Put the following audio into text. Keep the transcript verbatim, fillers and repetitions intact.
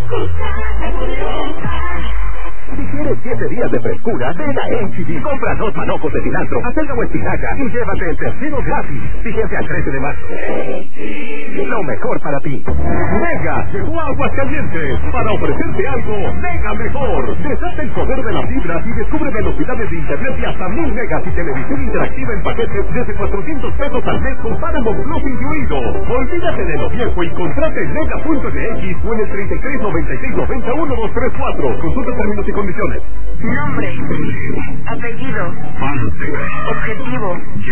Si quieres siete días de frescura, ven a H E B. Compra dos manojos de cilantro, acelga o espinaca y llévate el tercero gratis. Fíjate al trece de marzo. Lo mejor para ti. Mega llegó a Aguascalientes para ofrecerte algo mega mejor. Desata el poder de las fibras y descubre velocidades de internet de hasta mil megas y televisión interactiva en paquetes desde cuatrocientos pesos al mes con Paramount Plus incluido. Olvídate de lo viejo y contrate en mega punto m x o en el treinta y tres noventa y seis noventa uno dos tres cuatro. Consulta términos y condiciones. Nombre, apellido, objetivo,